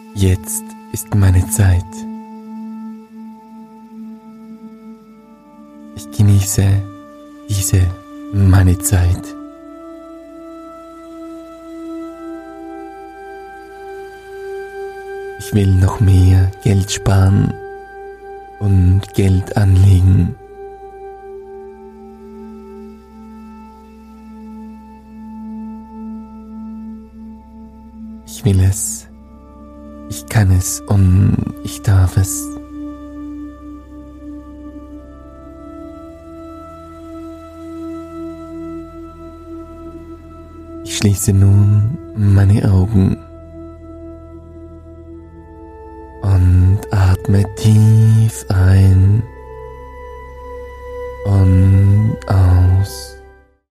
Jetzt ist meine Zeit. Ich genieße meine Zeit. Ich will noch mehr Geld sparen und Geld anlegen. Ich will es, ich kann es und ich darf es. Ich schließe nun meine Augen und atme tief ein und